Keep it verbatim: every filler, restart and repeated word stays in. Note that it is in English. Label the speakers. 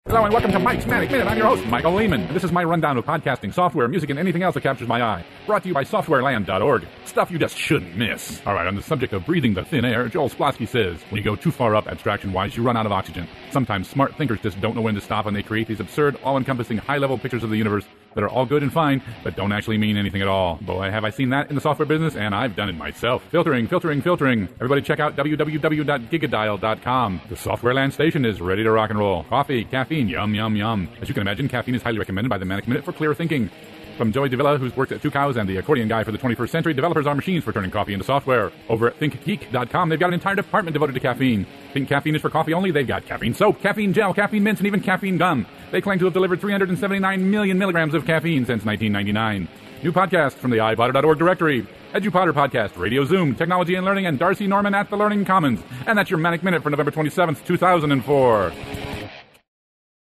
Speaker 1: Hello and welcome to Mike's Manic Minute. I'm your host, Michael Lehman. And this is my rundown of podcasting, software, music, and anything else that captures my eye. Brought to you by software land dot org. Stuff you just shouldn't miss. All right, on the subject of breathing the thin air, Joel Splasky says, when you go too far up abstraction-wise, you run out of oxygen. Sometimes smart thinkers just don't know when to stop, and they create these absurd, all-encompassing, high-level pictures of the universe that are all good and fine, but don't actually mean anything at all. Boy, have I seen that in the software business, and I've done it myself. Filtering, filtering, filtering. Everybody check out w w w dot gigadial dot com. The Software Land station is ready to rock and roll. Coffee, caffeine, yum, yum, yum. As you can imagine, caffeine is highly recommended by the Manic Minute for clear thinking. From Joey Davila, who's worked at Two Cows, and the accordion guy for the twenty-first century, developers are machines for turning coffee into software. Over at think geek dot com, they've got an entire department devoted to caffeine. Think caffeine is for coffee only? They've got caffeine soap, caffeine gel, caffeine mints, and even caffeine gum. They claim to have delivered three hundred seventy-nine million milligrams of caffeine since nineteen ninety-nine. New podcast from the i potter dot org directory. EduPotter Podcast, Radio Zoom, Technology and Learning, and Darcy Norman at the Learning Commons. And that's your Manic Minute for November twenty-seventh, two thousand four.